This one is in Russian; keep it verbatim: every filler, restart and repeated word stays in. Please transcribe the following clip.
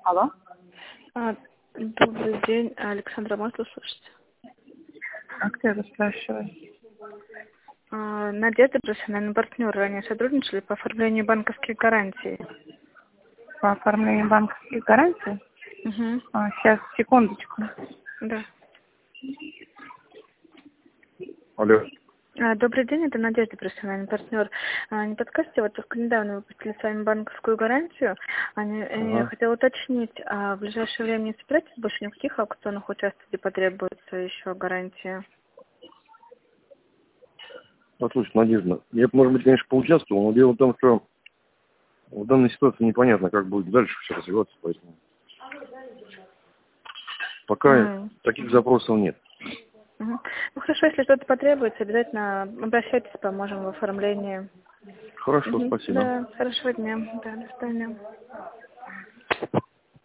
Алло. А, добрый день, Александра, можно услышать? А кто это спрашивает? А, Надежда, профессиональный партнер, ранее сотрудничали по оформлению банковских гарантий. По оформлению банковских гарантий? Угу. А, сейчас, секундочку. Да. Алло. А, добрый день, это Надежда, профессиональный партнер. А, не подскажете, вот только недавно выпустили с вами банковскую гарантию. А, не- Ага. Я хотела уточнить, а в ближайшее время не собираетесь больше ни в каких аукционах участвовать, где потребуется еще гарантия? Послушай, Надежда, я, может быть, конечно, поучаствовал, но дело в том, что в данной ситуации непонятно, как будет дальше все развиваться, поэтому пока М. таких запросов нет. Мгм. Ну хорошо, если что-то потребуется, обязательно обращайтесь, поможем в оформлении. Хорошо, Мгм. спасибо. Да, хорошего дня. Да, до свидания.